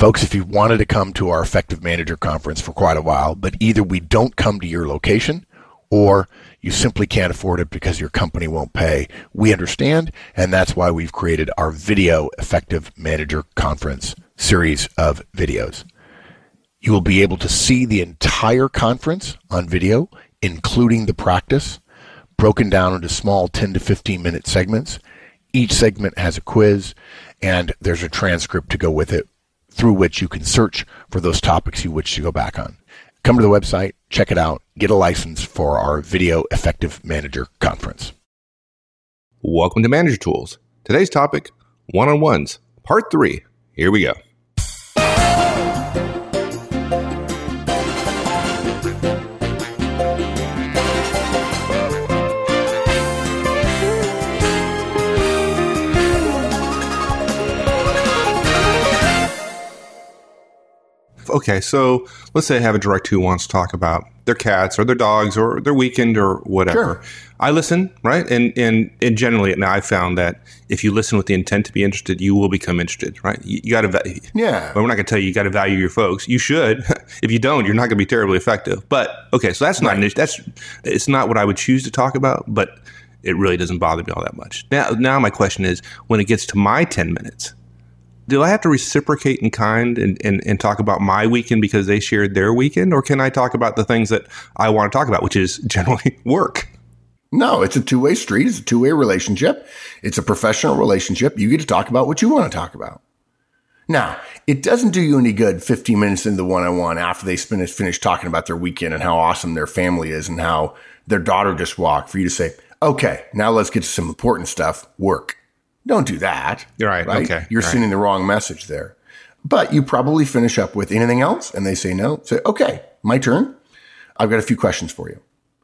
Folks, if you wanted to come to our Effective Manager Conference for quite a while, but either we don't come to your location or you simply can't afford it because your company won't pay, we understand, and that's why we've created our Video Effective Manager Conference series of videos. You will be able to see the entire conference on video, including the practice, broken down into small 10 to 15 minute segments. Each segment has a quiz, and there's a transcript to go with it, through which you can search for those topics you wish to go back on. Come to the website, check it out, get a license for our Video Effective Manager Conference. Welcome to Manager Tools. Today's topic, one-on-ones, part 3. Here we go. Okay, so let's say I have a direct who wants to talk about their cats or their dogs or their weekend or whatever. Sure. I listen, right? And generally, now I've found that if you listen with the intent to be interested, you will become interested, right? You got to, Yeah. But we're not going to tell you got to value your folks. You should. If you don't, you're not going to be terribly effective. But okay, so that's not an issue. It's not what I would choose to talk about, but it really doesn't bother me all that much. Now my question is, when it gets to my 10 minutes, do I have to reciprocate in kind and talk about my weekend because they shared their weekend? Or can I talk about the things that I want to talk about, which is generally work? No, it's a two-way street. It's a two-way relationship. It's a professional relationship. You get to talk about what you want to talk about. Now, it doesn't do you any good 15 minutes into the one-on-one after they finish talking about their weekend and how awesome their family is and how their daughter just walked for you to say, okay, now let's get to some important stuff, work. Don't do that. You're right. Okay. You're sending the wrong message there. But you probably finish up with anything else, and they say no. Say, okay, my turn. I've got a few questions for you.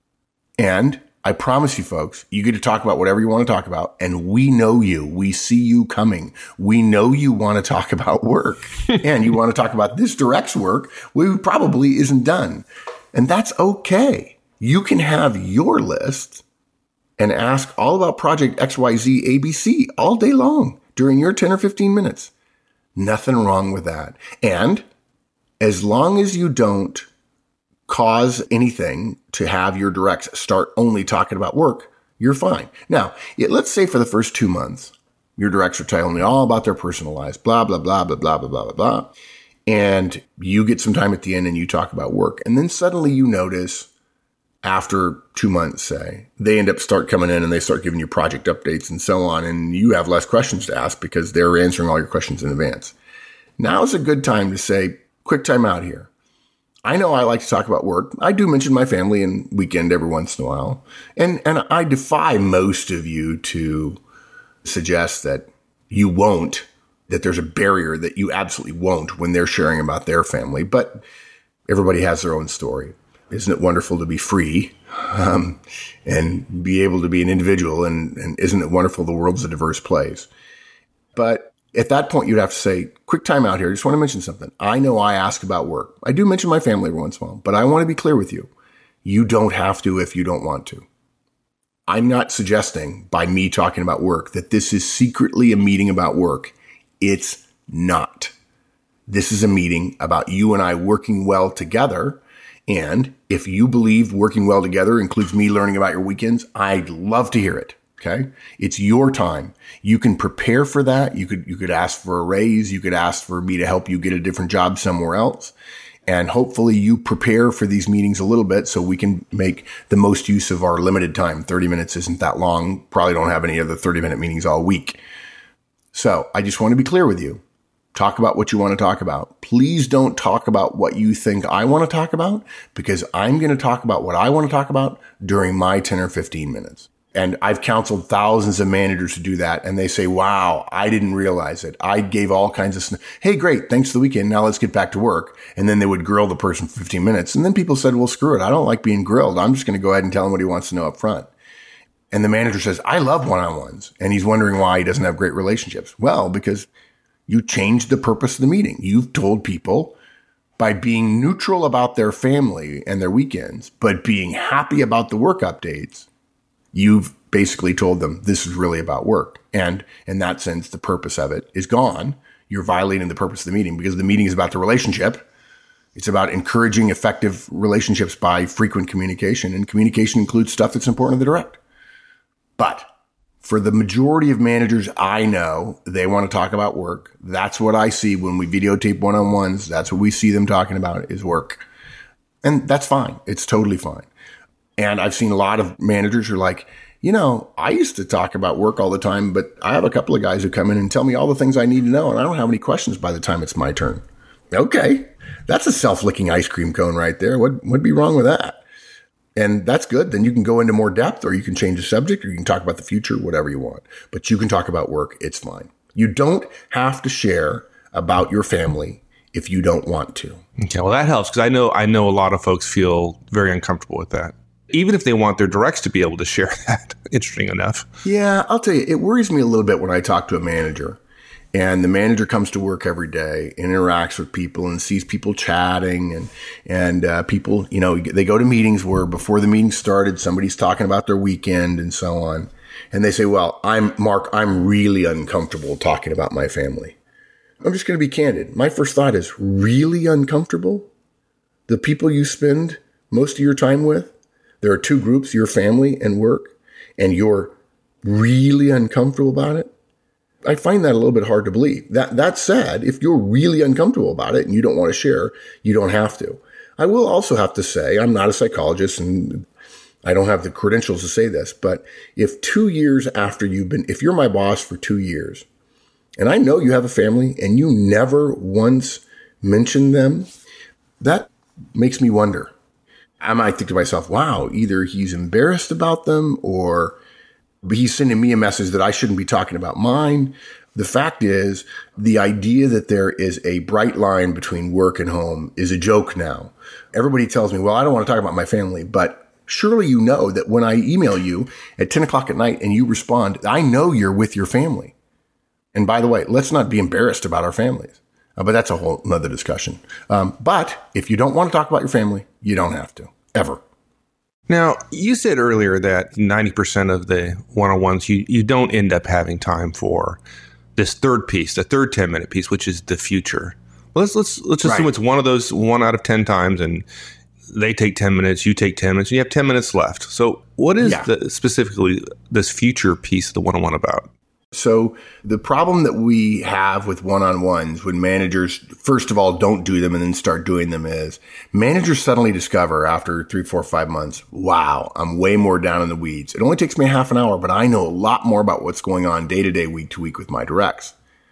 And I promise you, folks, you get to talk about whatever you want to talk about, and we know you. We see you coming. We know you want to talk about work, and you want to talk about this direct's work, which probably isn't done. And that's okay. You can have your list and ask all about project XYZ ABC all day long during your 10 or 15 minutes. Nothing wrong with that. And as long as you don't cause anything to have your directs start only talking about work, you're fine. Now, let's say for the first 2 months, your directs are telling me all about their personal lives, blah, blah, blah, blah, blah, blah, blah, blah, blah. And you get some time at the end and you talk about work. And then suddenly you notice after 2 months, say, they end up start coming in and they start giving you project updates and so on. And you have less questions to ask because they're answering all your questions in advance. Now is a good time to say, quick time out here. I know I like to talk about work. I do mention my family and weekend every once in a while. And I defy most of you to suggest that you won't, that there's a barrier that you absolutely won't when they're sharing about their family. But everybody has their own story. Isn't it wonderful to be free and be able to be an individual? And isn't it wonderful the world's a diverse place? But at that point, you'd have to say, quick time out here. I just want to mention something. I know I ask about work. I do mention my family every once in a while, but I want to be clear with you. You don't have to if you don't want to. I'm not suggesting by me talking about work that this is secretly a meeting about work. It's not. This is a meeting about you and I working well together. And if you believe working well together includes me learning about your weekends, I'd love to hear it. Okay. It's your time. You can prepare for that. You could ask for a raise. You could ask for me to help you get a different job somewhere else. And hopefully you prepare for these meetings a little bit so we can make the most use of our limited time. 30 minutes isn't that long. Probably don't have any other 30-minute meetings all week. So I just want to be clear with you. Talk about what you want to talk about. Please don't talk about what you think I want to talk about, because I'm going to talk about what I want to talk about during my 10 or 15 minutes. And I've counseled thousands of managers to do that. And they say, wow, I didn't realize it. I gave all kinds of, hey, great. Thanks for the weekend. Now let's get back to work. And then they would grill the person for 15 minutes. And then people said, well, screw it. I don't like being grilled. I'm just going to go ahead and tell him what he wants to know up front. And the manager says, I love one-on-ones. And he's wondering why he doesn't have great relationships. Well, because you changed the purpose of the meeting. You've told people by being neutral about their family and their weekends, but being happy about the work updates, you've basically told them this is really about work. And in that sense, the purpose of it is gone. you're violating the purpose of the meeting, because the meeting is about the relationship. It's about encouraging effective relationships by frequent communication, and communication includes stuff that's important to the direct. But for the majority of managers I know, they want to talk about work. That's what I see when we videotape one-on-ones. That's what we see them talking about is work. And that's fine. It's totally fine. And I've seen a lot of managers who are like, I used to talk about work all the time, but I have a couple of guys who come in and tell me all the things I need to know, and I don't have any questions by the time it's my turn. Okay. That's a self-licking ice cream cone right there. What'd be wrong with that? And that's good. Then you can go into more depth, or you can change the subject, or you can talk about the future, whatever you want. But you can talk about work. It's fine. You don't have to share about your family if you don't want to. Okay, well, that helps, because I know a lot of folks feel very uncomfortable with that, even if they want their directs to be able to share that. Interesting enough. Yeah, I'll tell you, it worries me a little bit when I talk to a manager. And the manager comes to work every day, interacts with people, and sees people chatting, and people, they go to meetings where before the meeting started, somebody's talking about their weekend and so on. And they say, well, I'm really uncomfortable talking about my family. I'm just going to be candid. My first thought is, really uncomfortable? The people you spend most of your time with? There are two groups, your family and work, and you're really uncomfortable about it? I find that a little bit hard to believe. That said, if you're really uncomfortable about it and you don't want to share, you don't have to. I will also have to say, I'm not a psychologist and I don't have the credentials to say this, but if 2 years after if you're my boss for 2 years, and I know you have a family and you never once mentioned them, that makes me wonder. I might think to myself, wow, either he's embarrassed about them, or he's sending me a message that I shouldn't be talking about mine. The fact is, the idea that there is a bright line between work and home is a joke now. Everybody tells me, well, I don't want to talk about my family, but surely you know that when I email you at 10 o'clock at night and you respond, I know you're with your family. And by the way, let's not be embarrassed about our families. But that's a whole nother discussion. But if you don't want to talk about your family, you don't have to, ever. Now, you said earlier that 90% of the one-on-ones, you don't end up having time for this third piece, the third 10-minute piece, which is the future. Let's assume it's one of those 1 out of 10 times, and they take 10 minutes, you take 10 minutes, and you have 10 minutes left. So what is specifically this future piece of the one-on-one about? So the problem that we have with one-on-ones when managers, first of all, don't do them and then start doing them is managers suddenly discover after 3, 4, 5 months, wow, I'm way more down in the weeds. It only takes me half an hour, but I know a lot more about what's going on day to day, week to week with my directs.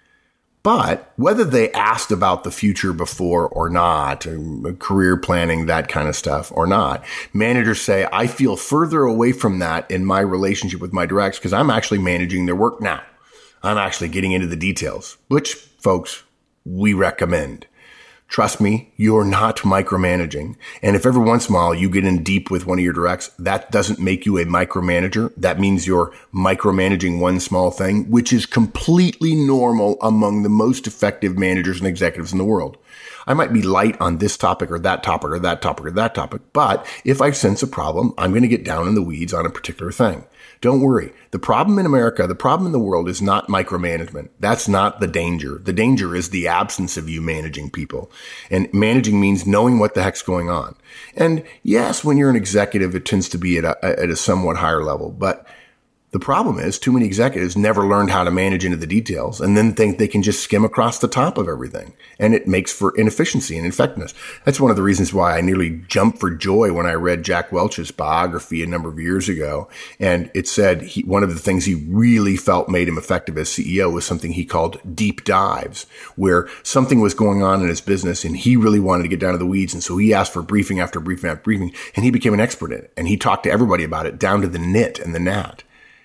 But whether they asked about the future before or not, career planning, that kind of stuff or not, managers say, I feel further away from that in my relationship with my directs because I'm actually managing their work now. I'm actually getting into the details, which, folks, we recommend. Trust me, you're not micromanaging. And if every once in a while you get in deep with one of your directs, that doesn't make you a micromanager. That means you're micromanaging one small thing, which is completely normal among the most effective managers and executives in the world. I might be light on this topic or that topic or that topic or that topic, but if I sense a problem, I'm going to get down in the weeds on a particular thing. Don't worry. The problem in America, the problem in the world is not micromanagement. That's not the danger. The danger is the absence of you managing people. And managing means knowing what the heck's going on. And yes, when you're an executive, it tends to be at a somewhat higher level. But the problem is too many executives never learned how to manage into the details and then think they can just skim across the top of everything. And it makes for inefficiency and ineffectiveness. That's one of the reasons why I nearly jumped for joy when I read Jack Welch's biography a number of years ago. And it said one of the things he really felt made him effective as CEO was something he called deep dives, where something was going on in his business and he really wanted to get down to the weeds. And so he asked for briefing after briefing after briefing, and he became an expert in it. And he talked to everybody about it down to the nit and the gnat.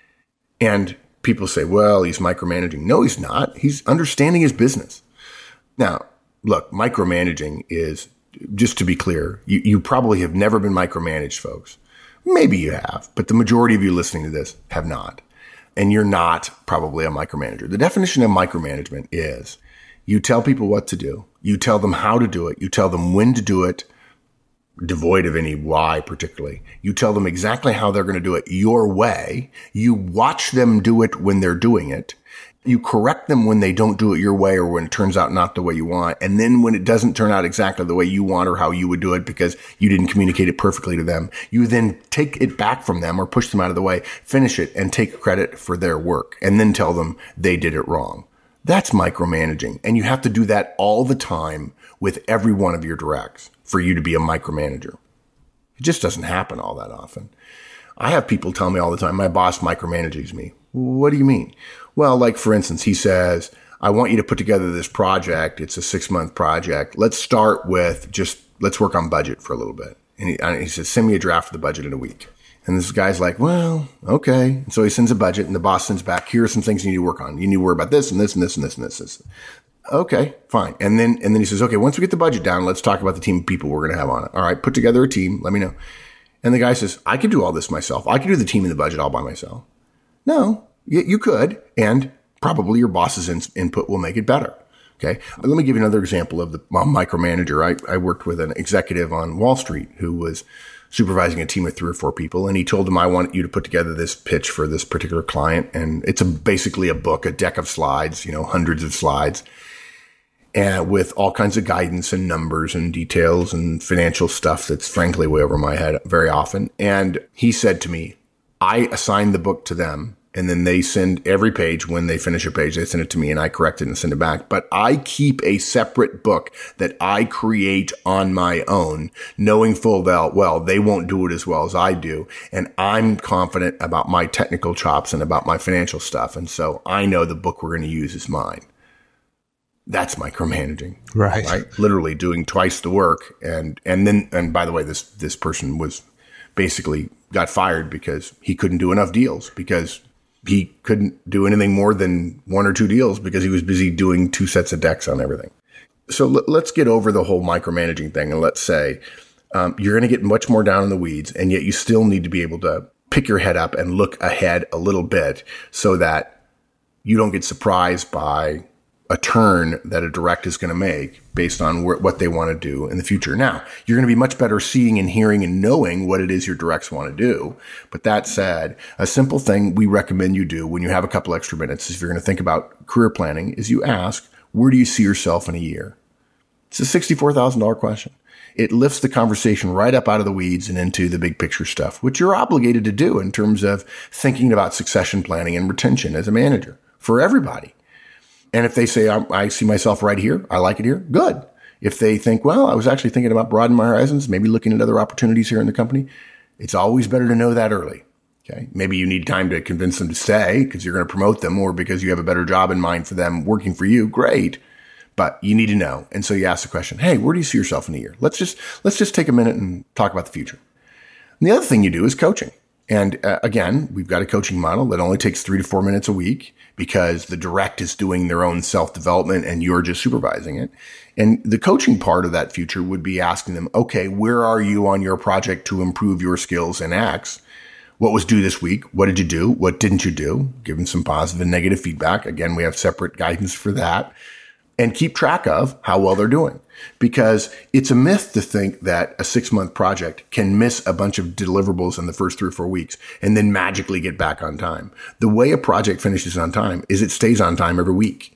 And people say, well, he's micromanaging. No, he's not. He's understanding his business. Now, look, micromanaging is, just to be clear, you probably have never been micromanaged, folks. Maybe you have, but the majority of you listening to this have not. And you're not probably a micromanager. The definition of micromanagement is you tell people what to do. You tell them how to do it. You tell them when to do it, devoid of any why particularly. You tell them exactly how they're going to do it your way. You watch them do it when they're doing it. You correct them when they don't do it your way or when it turns out not the way you want. And then when it doesn't turn out exactly the way you want or how you would do it because you didn't communicate it perfectly to them, you then take it back from them or push them out of the way, finish it, and take credit for their work, and then tell them they did it wrong. That's micromanaging. And you have to do that all the time with every one of your directs for you to be a micromanager. It just doesn't happen all that often. I have people tell me all the time, my boss micromanages me. What do you mean? Well, like for instance, he says, I want you to put together this project. It's a 6-month project. Let's start with let's work on budget for a little bit. And he says, send me a draft of the budget in a week. And this guy's like, well, okay. So he sends a budget and the boss sends back, here are some things you need to work on. You need to worry about this and this and this and this and this. Okay, fine. And then he says, okay, once we get the budget down, let's talk about the team of people we're going to have on it. All right, put together a team. Let me know. And the guy says, I could do all this myself. I could do the team and the budget all by myself. No, you could. And probably your boss's input will make it better. Okay. Let me give you another example of the micromanager. I worked with an executive on Wall Street who was supervising a team of 3 or 4 people. And he told them, I want you to put together this pitch for this particular client. And it's basically a book, a deck of slides, hundreds of slides. And with all kinds of guidance and numbers and details and financial stuff that's frankly way over my head very often. And he said to me, I assign the book to them, and then they send every page. When they finish a page, they send it to me and I correct it and send it back. But I keep a separate book that I create on my own, knowing full well they won't do it as well as I do. And I'm confident about my technical chops and about my financial stuff. And so I know the book we're going to use is mine. That's micromanaging, right? Literally doing twice the work. And by the way, this person was basically got fired because he couldn't do enough deals, because he couldn't do anything more than 1 or 2 deals because he was busy doing 2 sets of decks on everything. So let's get over the whole micromanaging thing. And let's say, you're going to get much more down in the weeds, and yet you still need to be able to pick your head up and look ahead a little bit so that you don't get surprised by a turn that a direct is going to make based on what they want to do in the future. Now, you're going to be much better seeing and hearing and knowing what it is your directs want to do. But that said, a simple thing we recommend you do when you have a couple extra minutes, if you're going to think about career planning, is you ask, where do you see yourself in a year? It's a $64,000 question. It lifts the conversation right up out of the weeds and into the big picture stuff, which you're obligated to do in terms of thinking about succession planning and retention as a manager for everybody. And if they say, I see myself right here, I like it here, good. If they think, well, I was actually thinking about broadening my horizons, maybe looking at other opportunities here in the company, it's always better to know that early. Okay. Maybe you need time to convince them to stay because you're going to promote them, or because you have a better job in mind for them working for you. Great. But you need to know. And so you ask the question, hey, where do you see yourself in a year? Let's just take a minute and talk about the future. And the other thing you do is coaching. And again, we've got a coaching model that only takes 3 to 4 minutes a week because the direct is doing their own self-development and you're just supervising it. And the coaching part of that future would be asking them, okay, where are you on your project to improve your skills in X? What was due this week? What did you do? What didn't you do? Give them some positive and negative feedback. Again, we have separate guidance for that. And keep track of how well they're doing. Because it's a myth to think that a 6-month project can miss a bunch of deliverables in the first 3 or 4 weeks and then magically get back on time. The way a project finishes on time is it stays on time every week.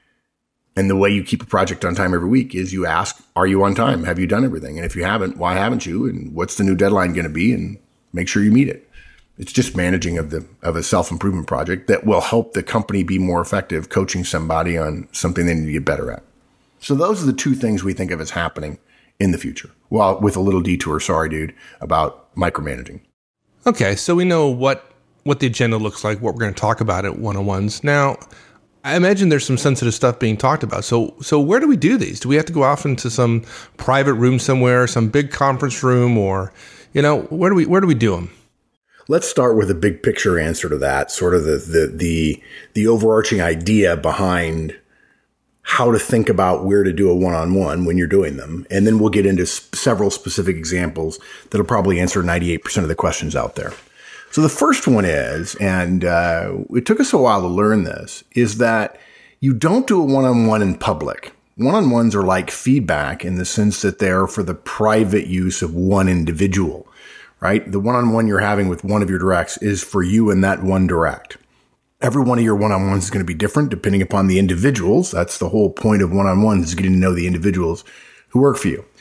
And the way you keep a project on time every week is you ask, are you on time? Have you done everything? And if you haven't, why haven't you? And what's the new deadline going to be? And make sure you meet it. It's just managing of a self-improvement project that will help the company be more effective, coaching somebody on something they need to get better at. So those are the 2 things we think of as happening in the future. Well, with a little detour, sorry, dude, about micromanaging. Okay, so we know what the agenda looks like, what we're going to talk about at one-on-ones. Now, I imagine there's some sensitive stuff being talked about. So where do we do these? Do we have to go off into some private room somewhere, some big conference room, or, where do we do them? Let's start with a big picture answer to that, sort of the overarching idea behind how to think about where to do a one-on-one when you're doing them. And then we'll get into several specific examples that'll probably answer 98% of the questions out there. So the first one is, and it took us a while to learn this, is that you don't do a one-on-one in public. One-on-ones are like feedback in the sense that they're for the private use of one individual. Right? The one-on-one you're having with one of your directs is for you and that one direct. Every one of your one-on-ones is going to be different depending upon the individuals. That's the whole point of one-on-ones, is getting to know the individuals who work for you.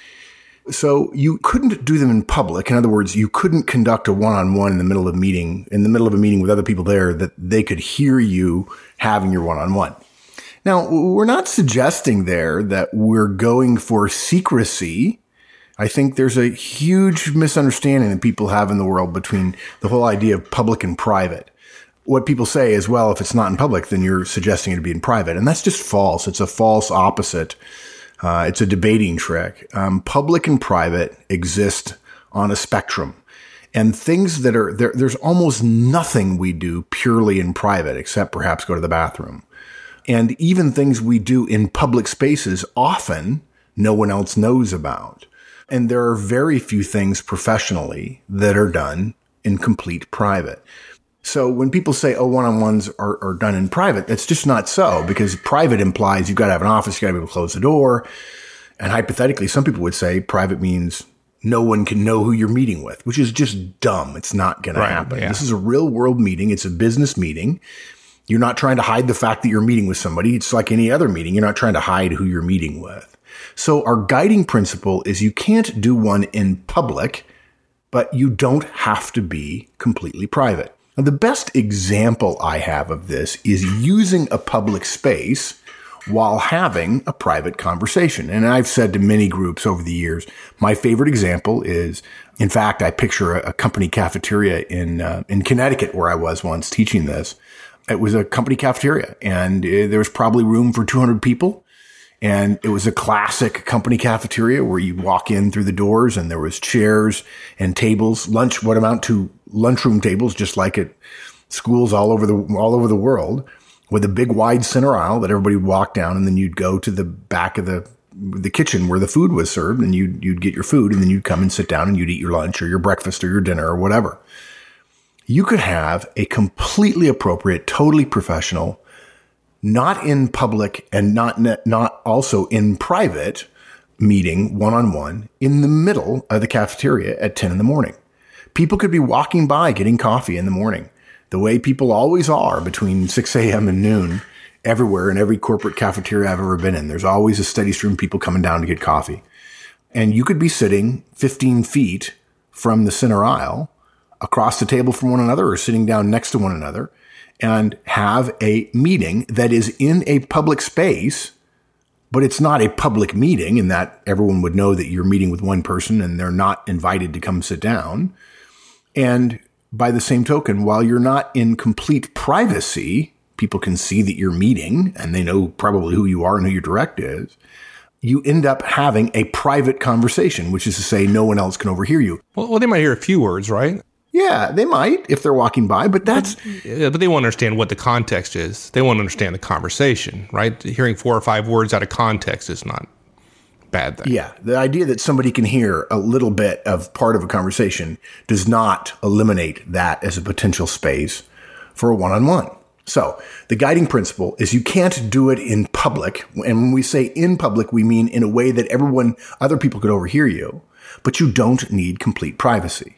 So you couldn't do them in public. In other words, you couldn't conduct a one-on-one in the middle of a meeting with other people there that they could hear you having your one-on-one. Now, we're not suggesting there that we're going for secrecy. I think there's a huge misunderstanding that people have in the world between the whole idea of public and private. What people say is, well, if it's not in public, then you're suggesting it to be in private. And that's just false. It's a false opposite. It's a debating trick. Public and private exist on a spectrum. And things that are there, there's almost nothing we do purely in private, except perhaps go to the bathroom. And even things we do in public spaces, often no one else knows about. And there are very few things professionally that are done in complete private. So when people say, oh, one-on-ones are done in private, that's just not so, because private implies you've got to have an office, you got to be able to close the door. And hypothetically, some people would say private means no one can know who you're meeting with, which is just dumb. It's not going to happen. Yeah. This is a real world meeting. It's a business meeting. You're not trying to hide the fact that you're meeting with somebody. It's like any other meeting. You're not trying to hide who you're meeting with. So our guiding principle is you can't do one in public, but you don't have to be completely private. Now, the best example I have of this is using a public space while having a private conversation. And I've said to many groups over the years, my favorite example is, in fact, I picture a company cafeteria in Connecticut where I was once teaching this. It was a company cafeteria, and there was probably room for 200 people. And it was a classic company cafeteria where you walk in through the doors and there was chairs and tables, what amount to lunchroom tables, just like at schools all over the world, with a big wide center aisle that everybody would walk down, and then you'd go to the back of the kitchen where the food was served, and you'd get your food, and then you'd come and sit down and you'd eat your lunch or your breakfast or your dinner or whatever. You could have a completely appropriate, totally professional, not in public and not also in private meeting one-on-one in the middle of the cafeteria at 10 in the morning. People could be walking by getting coffee in the morning, the way people always are between 6 a.m. and noon everywhere in every corporate cafeteria I've ever been in. There's always a steady stream of people coming down to get coffee. And you could be sitting 15 feet from the center aisle, across the table from one another, or sitting down next to one another, and have a meeting that is in a public space, but it's not a public meeting in that everyone would know that you're meeting with one person and they're not invited to come sit down. And by the same token, while you're not in complete privacy, people can see that you're meeting and they know probably who you are and who your direct is. You end up having a private conversation, which is to say no one else can overhear you. Well, they might hear a few words, right? Yeah, they might if they're walking by, but but they won't understand what the context is. They won't understand the conversation, right? Hearing 4 or 5 words out of context is not a bad thing. Yeah, the idea that somebody can hear a little bit of part of a conversation does not eliminate that as a potential space for a one-on-one. So the guiding principle is you can't do it in public. And when we say in public, we mean in a way that other people could overhear you, but you don't need complete privacy.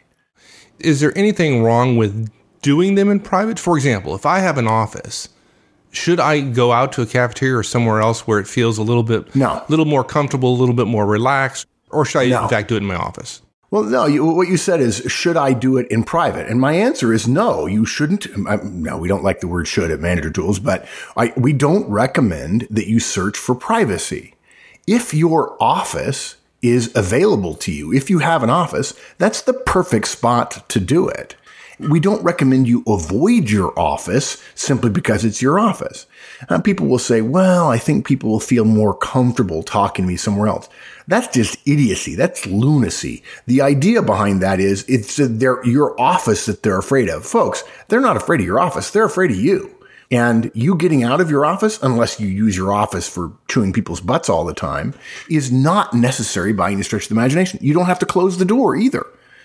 Is there anything wrong with doing them in private? For example, if I have an office, should I go out to a cafeteria or somewhere else where it feels a little more comfortable, a little bit more relaxed? Or should I, in fact, do it in my office? Well, no, what you said is, should I do it in private? And my answer is no, you shouldn't. No, we don't like the word should at Manager Tools, but we don't recommend that you search for privacy. If your office is available to you, if you have an office, that's the perfect spot to do it. We don't recommend you avoid your office simply because it's your office. People will say, well, I think people will feel more comfortable talking to me somewhere else. That's just idiocy. That's lunacy. The idea behind that is it's your office that they're afraid of. Folks, they're not afraid of your office. They're afraid of you. And you getting out of your office, unless you use your office for chewing people's butts all the time, is not necessary by any stretch of the imagination. You don't have to close the door either.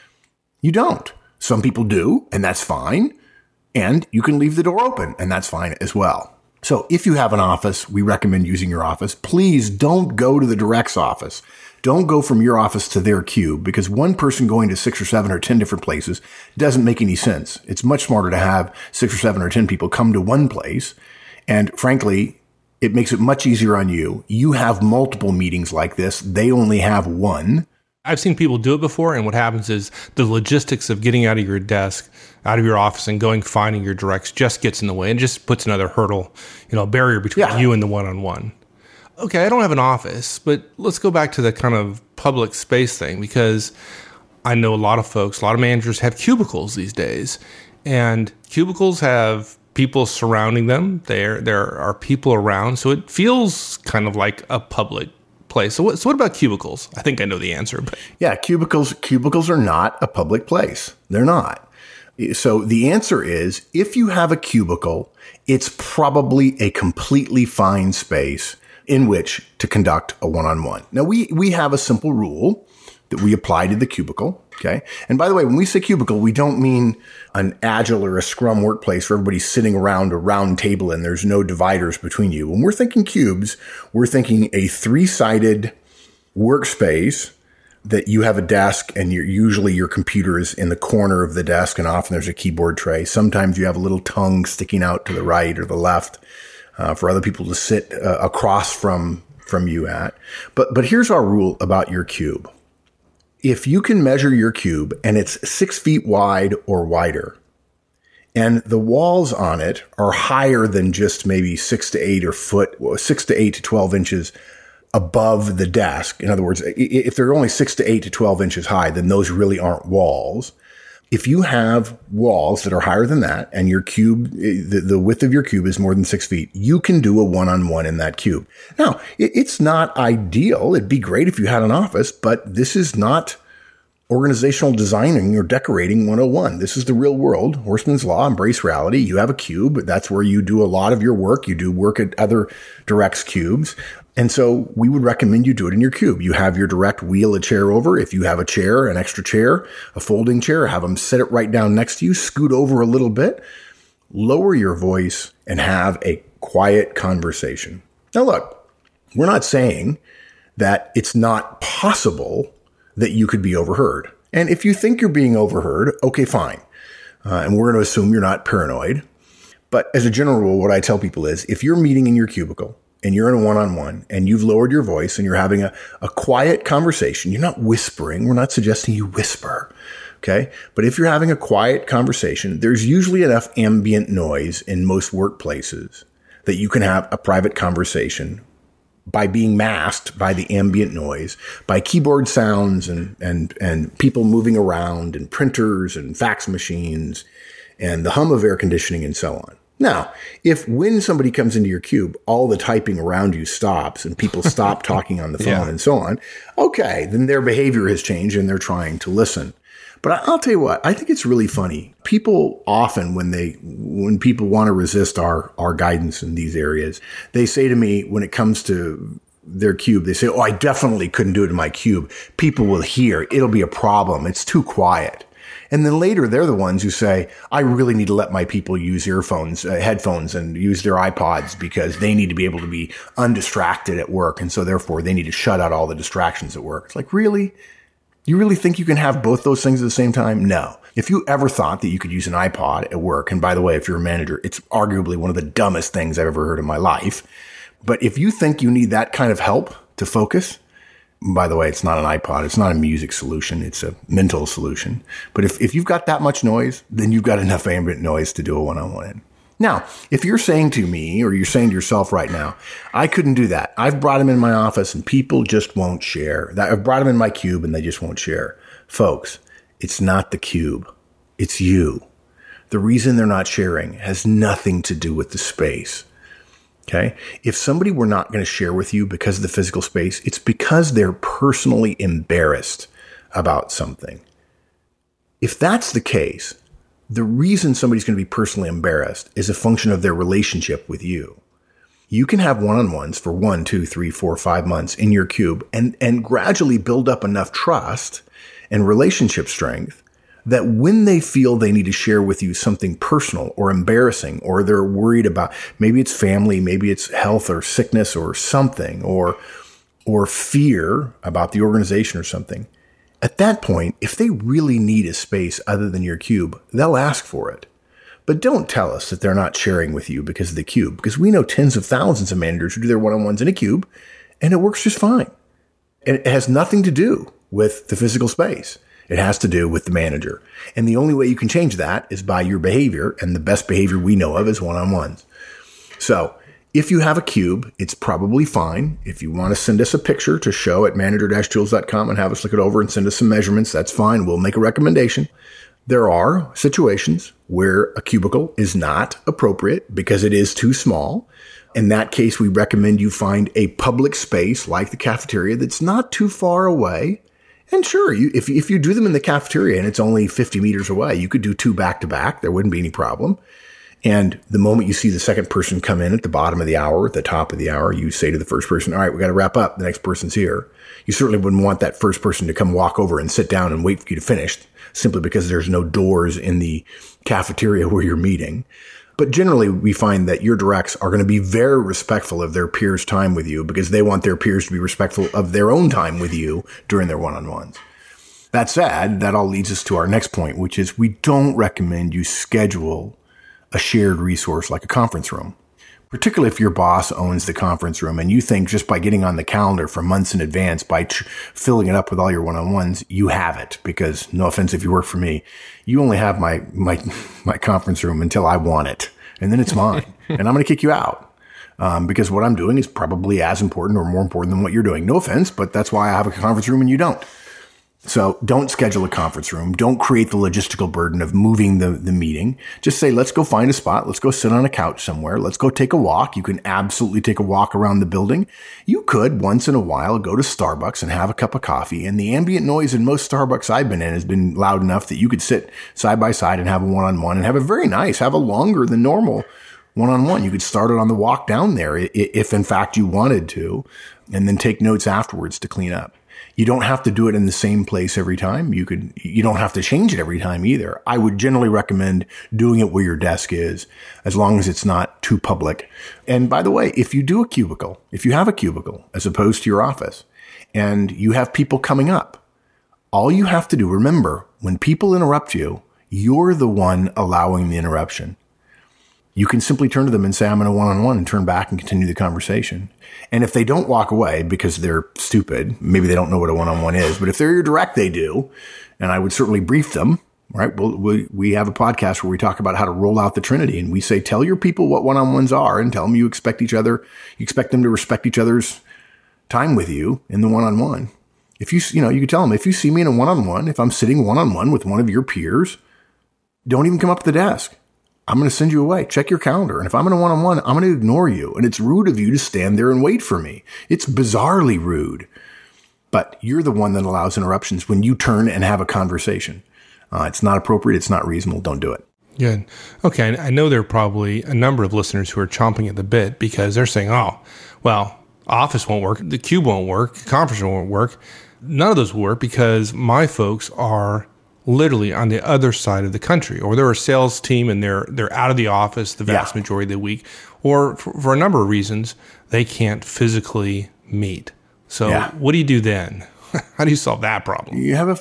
You don't. Some people do, and that's fine. And you can leave the door open, and that's fine as well. So if you have an office, we recommend using your office. Please don't go to the direct's office. Don't go from your office to their cube, because one person going to 6 or 7 or 10 different places doesn't make any sense. It's much smarter to have 6 or 7 or 10 people come to one place. And frankly, it makes it much easier on you. You have multiple meetings like this. They only have one. I've seen people do it before, and what happens is the logistics of getting out of your desk, out of your office, and finding your directs just gets in the way and just puts another hurdle, a barrier between you and the one-on-one. Okay, I don't have an office, but let's go back to the kind of public space thing, because I know a lot of managers have cubicles these days, and cubicles have people surrounding them. There are people around, so it feels kind of like a public place. So what about cubicles? I think I know the answer. But yeah, cubicles are not a public place. They're not. So the answer is, if you have a cubicle, it's probably a completely fine space in which to conduct a one-on-one. Now, we have a simple rule that we apply to the cubicle. Okay. And by the way, when we say cubicle, we don't mean an Agile or a Scrum workplace where everybody's sitting around a round table and there's no dividers between you. When we're thinking cubes, we're thinking a 3-sided workspace that you have a desk, and usually your computer is in the corner of the desk, and often there's a keyboard tray. Sometimes you have a little tongue sticking out to the right or the left for other people to sit across from you at. But here's our rule about your cube. If you can measure your cube and it's 6 feet wide or wider, and the walls on it are higher than just maybe 6 to 8 to 12 inches above the desk. In other words, if they're only 6 to 8 to 12 inches high, then those really aren't walls. If you have walls that are higher than that, and your cube, the width of your cube is more than 6 feet, you can do a one-on-one in that cube. Now, it's not ideal. It'd be great if you had an office, but this is not organizational designing or decorating 101. This is the real world. Horstman's Law, embrace reality. You have a cube. That's where you do a lot of your work. You do work at other directs' cubes. And so we would recommend you do it in your cube. You have your direct wheel a chair over. If you have a chair, an extra chair, a folding chair, have them set it right down next to you, scoot over a little bit, lower your voice, and have a quiet conversation. Now look, we're not saying that it's not possible that you could be overheard. And if you think you're being overheard, okay, fine. And we're going to assume you're not paranoid. But as a general rule, what I tell people is, if you're meeting in your cubicle and you're in a one-on-one and you've lowered your voice and you're having a quiet conversation, you're not whispering. We're not suggesting you whisper. Okay. But if you're having a quiet conversation, there's usually enough ambient noise in most workplaces that you can have a private conversation by being masked by the ambient noise, by keyboard sounds and people moving around and printers and fax machines and the hum of air conditioning and so on. Now, if when somebody comes into your cube, all the typing around you stops and people stop talking on the phone and so on, okay, then their behavior has changed and they're trying to listen. But I'll tell you what, I think it's really funny. People often, when people want to resist our guidance in these areas, they say to me, when it comes to their cube, they say, oh, I definitely couldn't do it in my cube. People will hear. It'll be a problem. It's too quiet. And then later, they're the ones who say, I really need to let my people use earphones, headphones, and use their iPods because they need to be able to be undistracted at work. And so therefore, they need to shut out all the distractions at work. It's like, really? You really think you can have both those things at the same time? No. If you ever thought that you could use an iPod at work, and by the way, if you're a manager, it's arguably one of the dumbest things I've ever heard in my life. But if you think you need that kind of help to focus, by the way, it's not an iPod. It's not a music solution. It's a mental solution. But if you've got that much noise, then you've got enough ambient noise to do a one-on-one in. Now, if you're saying to me, or you're saying to yourself right now, I couldn't do that. I've brought them in my office and people just won't share. I've brought them in my cube and they just won't share. Folks, it's not the cube. It's you. The reason they're not sharing has nothing to do with the space. Okay. If somebody were not going to share with you because of the physical space, it's because they're personally embarrassed about something. If that's the case, the reason somebody's going to be personally embarrassed is a function of their relationship with you. You can have one-on-ones for 1, 2, 3, 4, 5 months in your cube and gradually build up enough trust and relationship strength that when they feel they need to share with you something personal or embarrassing, or they're worried about, maybe it's family, maybe it's health or sickness or something, or or fear about the organization or something, at that point, if they really need a space other than your cube, they'll ask for it. But don't tell us that they're not sharing with you because of the cube, because we know tens of thousands of managers who do their one-on-ones in a cube, and it works just fine. And it has nothing to do with the physical space. It has to do with the manager. And the only way you can change that is by your behavior, and the best behavior we know of is one-on-ones. So if you have a cube, it's probably fine. If you want to send us a picture to show at manager-tools.com and have us look it over and send us some measurements, that's fine. We'll make a recommendation. There are situations where a cubicle is not appropriate because it is too small. In that case, we recommend you find a public space like the cafeteria that's not too far away. And sure, if you do them in the cafeteria and it's only 50 meters away, you could do 2 back-to-back. There wouldn't be any problem. And the moment you see the second person come in at the bottom of the hour, at the top of the hour, you say to the first person, all right, we got to wrap up. The next person's here. You certainly wouldn't want that first person to come walk over and sit down and wait for you to finish simply because there's no doors in the cafeteria where you're meeting. But generally, we find that your directs are going to be very respectful of their peers' time with you because they want their peers to be respectful of their own time with you during their one-on-ones. That said, that all leads us to our next point, which is we don't recommend you schedule a shared resource like a conference room, particularly if your boss owns the conference room and you think just by getting on the calendar for months in advance, by filling it up with all your one-on-ones, you have it. Because no offense, if you work for me, you only have my conference room until I want it. And then it's mine and I'm going to kick you out. Because what I'm doing is probably as important or more important than what you're doing. No offense, but that's why I have a conference room and you don't. So don't schedule a conference room. Don't create the logistical burden of moving the meeting. Just say, let's go find a spot. Let's go sit on a couch somewhere. Let's go take a walk. You can absolutely take a walk around the building. You could once in a while go to Starbucks and have a cup of coffee. And the ambient noise in most Starbucks I've been in has been loud enough that you could sit side by side and have a one-on-one and have a longer than normal one-on-one. You could start it on the walk down there if in fact you wanted to, and then take notes afterwards to clean up. You don't have to do it in the same place every time. You don't have to change it every time either. I would generally recommend doing it where your desk is, as long as it's not too public. And by the way, if you have a cubicle as opposed to your office and you have people coming up, all you have to do, remember, when people interrupt you, you're the one allowing the interruption. You can simply turn to them and say, I'm in a one-on-one, and turn back and continue the conversation. And if they don't walk away because they're stupid, maybe they don't know what a one-on-one is, but if they're your direct, they do. And I would certainly brief them, right? We have a podcast where we talk about how to roll out the Trinity, and we say, tell your people what one-on-ones are and tell them you expect them to respect each other's time with you in the one-on-one. If you can tell them, if you see me in a one-on-one, if I'm sitting one-on-one with one of your peers, don't even come up to the desk. I'm going to send you away. Check your calendar. And if I'm in a one-on-one, I'm going to ignore you. And it's rude of you to stand there and wait for me. It's bizarrely rude. But you're the one that allows interruptions when you turn and have a conversation. It's not appropriate. It's not reasonable. Don't do it. Good. Okay. I know there are probably a number of listeners who are chomping at the bit because they're saying, oh, well, Office won't work. The Cube won't work. Conference room won't work. None of those will work because my folks are literally on the other side of the country, or they're a sales team and they're out of the office the vast majority of the week, or for a number of reasons, they can't physically meet. So what do you do then? How do you solve that problem?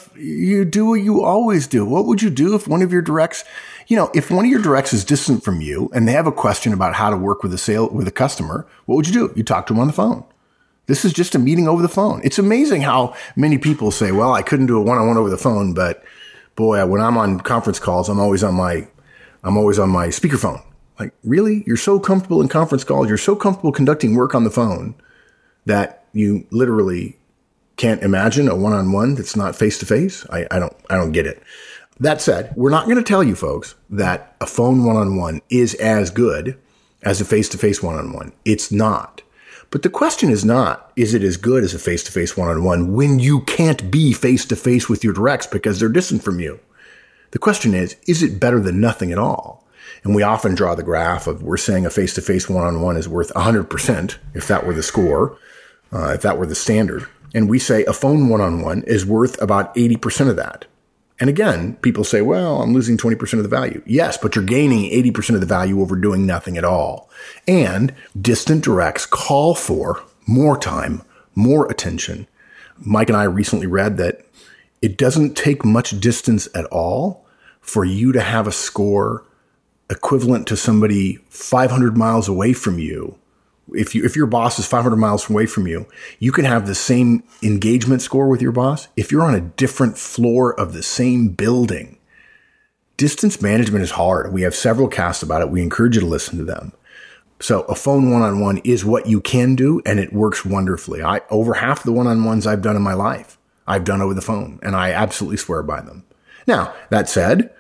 You do what you always do. What would you do if one of your directs, if one of your directs is distant from you and they have a question about how to work with a customer, what would you do? You talk to them on the phone. This is just a meeting over the phone. It's amazing how many people say, well, I couldn't do a one-on-one over the phone, but boy, when I'm on conference calls, I'm always on my speakerphone. Like, really? You're so comfortable in conference calls. You're so comfortable conducting work on the phone that you literally can't imagine a one-on-one that's not face-to-face. I don't get it. That said, we're not going to tell you folks that a phone one-on-one is as good as a face-to-face one-on-one. It's not. But the question is not, is it as good as a face-to-face one-on-one when you can't be face-to-face with your directs because they're distant from you? The question is it better than nothing at all? And we often draw the graph of we're saying a face-to-face one-on-one is worth 100% if that were the score, if that were the standard. And we say a phone one-on-one is worth about 80% of that. And again, people say, well, I'm losing 20% of the value. Yes, but you're gaining 80% of the value over doing nothing at all. And distant directs call for more time, more attention. Mike and I recently read that it doesn't take much distance at all for you to have a score equivalent to somebody 500 miles away from you. If your boss is 500 miles away from you, you can have the same engagement score with your boss if you're on a different floor of the same building. Distance management is hard. We have several casts about it. We encourage you to listen to them. So a phone one-on-one is what you can do, and it works wonderfully. Over half the one-on-ones I've done in my life, I've done over the phone, and I absolutely swear by them. Now, that said,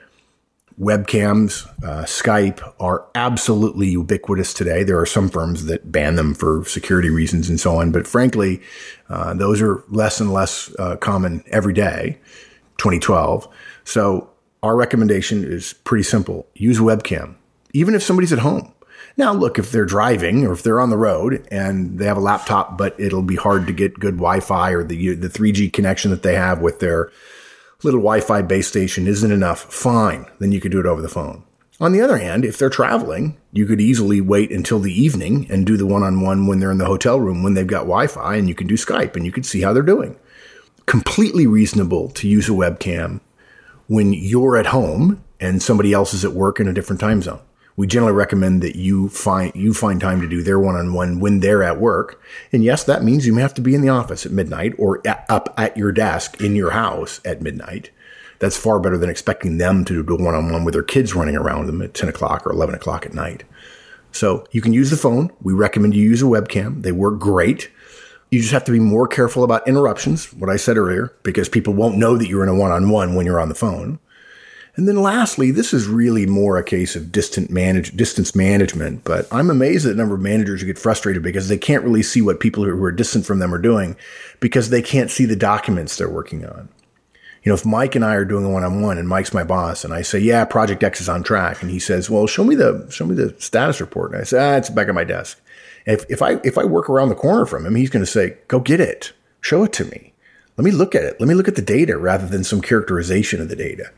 webcams, Skype are absolutely ubiquitous today. There are some firms that ban them for security reasons and so on. But frankly, those are less and less common every day, 2012. So our recommendation is pretty simple. Use a webcam, even if somebody's at home. Now, look, if they're driving or if they're on the road and they have a laptop, but it'll be hard to get good Wi-Fi, or the 3G connection that they have with their little Wi-Fi base station isn't enough, fine. Then you could do it over the phone. On the other hand, if they're traveling, you could easily wait until the evening and do the one-on-one when they're in the hotel room when they've got Wi-Fi, and you can do Skype and you can see how they're doing. Completely reasonable to use a webcam when you're at home and somebody else is at work in a different time zone. We generally recommend that you find time to do their one-on-one when they're at work. And yes, that means you may have to be in the office at midnight or up at your desk in your house at midnight. That's far better than expecting them to do a one-on-one with their kids running around them at 10 o'clock or 11 o'clock at night. So you can use the phone. We recommend you use a webcam. They work great. You just have to be more careful about interruptions, what I said earlier, because people won't know that you're in a one-on-one when you're on the phone. And then lastly, this is really more a case of distance management, but I'm amazed at the number of managers who get frustrated because they can't really see what people who are distant from them are doing because they can't see the documents they're working on. You know, if Mike and I are doing a one-on-one and Mike's my boss and I say, yeah, Project X is on track. And he says, well, show me the status report. And I say, it's back at my desk. If I work around the corner from him, he's going to say, go get it. Show it to me. Let me look at it. Let me look at the data rather than some characterization of the data.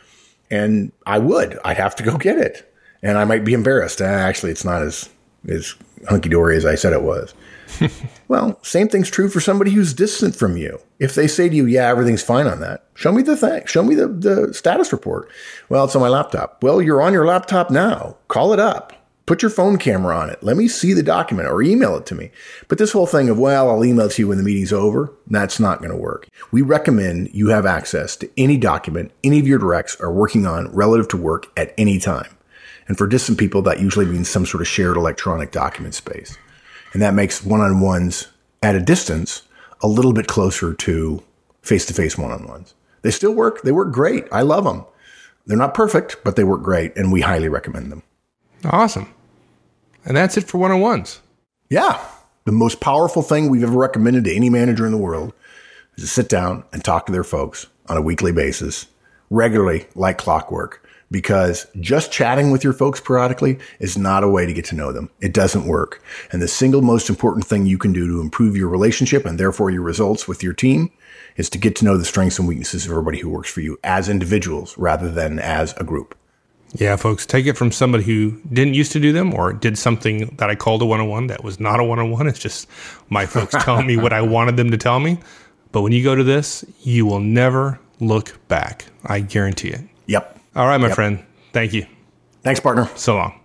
And I'd have to go get it. And I might be embarrassed. Actually, it's not as hunky-dory as I said it was. Well, same thing's true for somebody who's distant from you. If they say to you, yeah, everything's fine on that, show me the thing. Show me the status report. Well, it's on my laptop. Well, you're on your laptop now. Call it up. Put your phone camera on it. Let me see the document or email it to me. But this whole thing of, well, I'll email it to you when the meeting's over, that's not going to work. We recommend you have access to any document any of your directs are working on relative to work at any time. And for distant people, that usually means some sort of shared electronic document space. And that makes one-on-ones at a distance a little bit closer to face-to-face one-on-ones. They still work. They work great. I love them. They're not perfect, but they work great, and we highly recommend them. Awesome. And that's it for one-on-ones. Yeah. The most powerful thing we've ever recommended to any manager in the world is to sit down and talk to their folks on a weekly basis, regularly, like clockwork, because just chatting with your folks periodically is not a way to get to know them. It doesn't work. And the single most important thing you can do to improve your relationship and therefore your results with your team is to get to know the strengths and weaknesses of everybody who works for you as individuals rather than as a group. Yeah, folks, take it from somebody who didn't used to do them or did something that I called a one-on-one that was not a one-on-one. It's just my folks telling me what I wanted them to tell me. But when you go to this, you will never look back. I guarantee it. Yep. All right, my friend. Thank you. Thanks, partner. So long.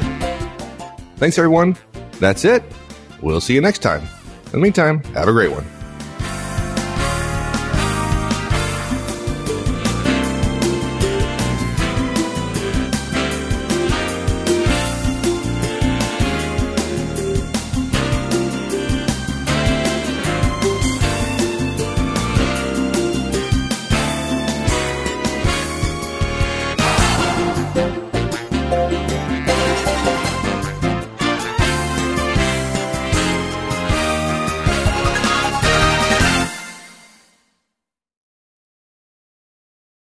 Thanks, everyone. That's it. We'll see you next time. In the meantime, have a great one.